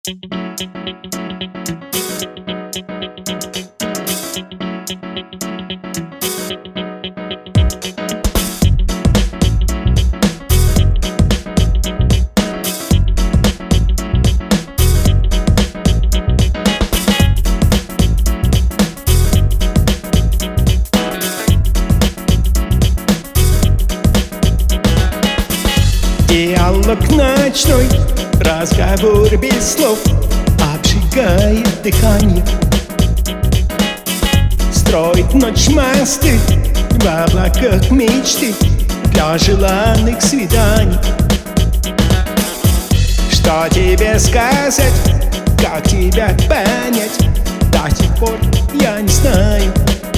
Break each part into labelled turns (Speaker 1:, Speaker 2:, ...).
Speaker 1: Диалог ночной, разговор без слов обжигает дыхание. Строит ночь мосты в облаках мечты для желанных свиданий. Что тебе сказать, как тебя понять, до сих пор я не знаю.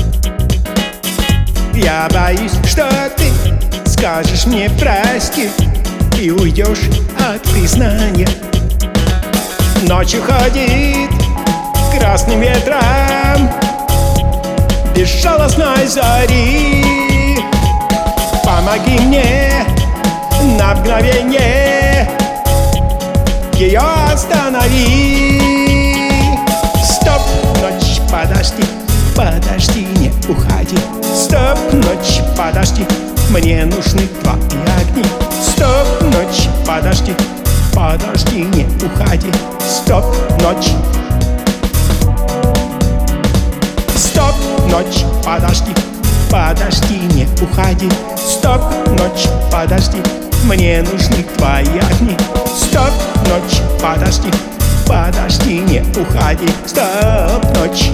Speaker 1: Я боюсь, что ты скажешь мне прости и уйдешь от признания. Ночью ходит красным ветром безжалостной зари. Помоги мне на мгновение ее останови. Стоп, ночь, подожди, подожди, не уходи. Стоп, ночь, подожди, мне нужны твои огни. Стоп, ночь, подожди, подожди, не уходи. Стоп, ночь. Стоп, ночь, подожди, подожди, не уходи. Стоп, ночь, подожди, мне нужны твои огни. Стоп, ночь, подожди, подожди, не уходи. Стоп, ночь.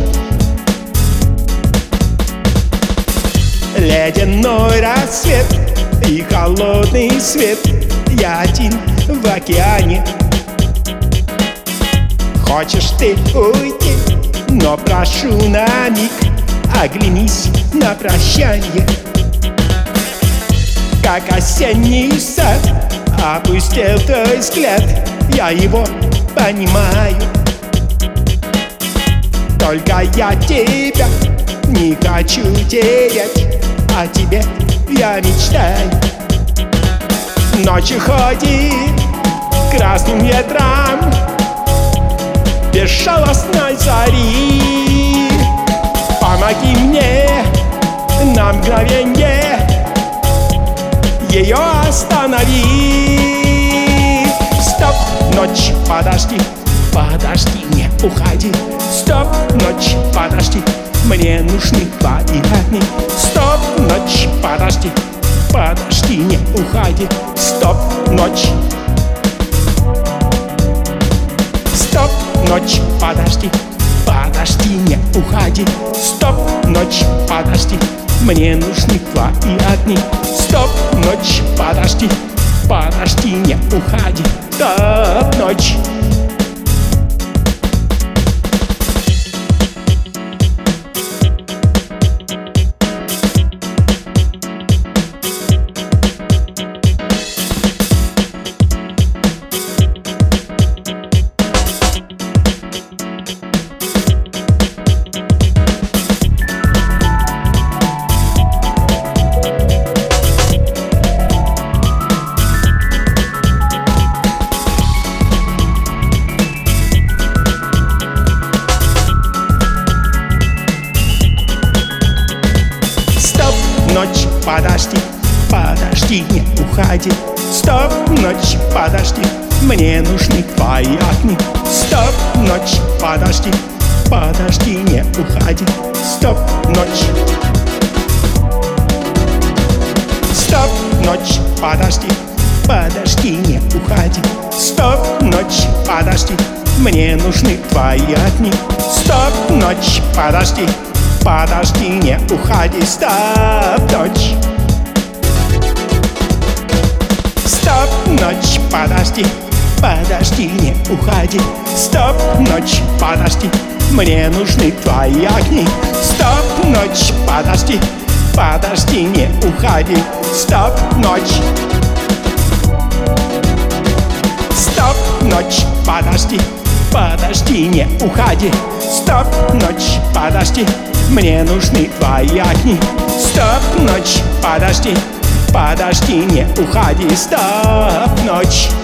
Speaker 1: Ледяной рассвет и холодный свет, я один в океане. Хочешь ты уйти, но прошу на миг оглянись на прощанье. Как осенний сад опустил твой взгляд, я его понимаю. Только я тебя не хочу терять, о тебе я мечтаю. Ночью ходит красным ветром безжалостной зари. Помоги мне на мгновенье ее останови. Стоп, ночь, подожди, подожди, не уходи. Стоп, ночь, подожди, мне нужны твои огни. Стоп, ночь, подожди, подожди, не уходи. Стоп, ночь. Стоп, ночь, подожди, подожди, не уходи. Стоп, ночь, подожди, мне нужны твои огни. Стоп, ночь, подожди, подожди, не уходи. Стоп, ночь. Ночь, подожди, подожди, не уходи. Стоп, ночь, подожди, мне нужны твои огни. Стоп, ночь, подожди, подожди, не уходи. Стоп, ночь. Стоп, ночь, подожди, подожди, не уходи. Стоп, ночь, подожди, мне нужны твои огни. Стоп, ночь, подожди, подожди, не уходи. Стоп, ночь. Стоп, ночь, подожди, подожди, не уходи. Стоп, ночь, подожди, мне нужны твои огни. Стоп, ночь, подожди, подожди, не уходи. Стоп, ночь. Стоп, ночь, подожди, подожди, не уходи. Стоп, ночь, подожди, мне нужны твои огни. Стоп, ночь, подожди, подожди, не уходи. Стоп, ночь.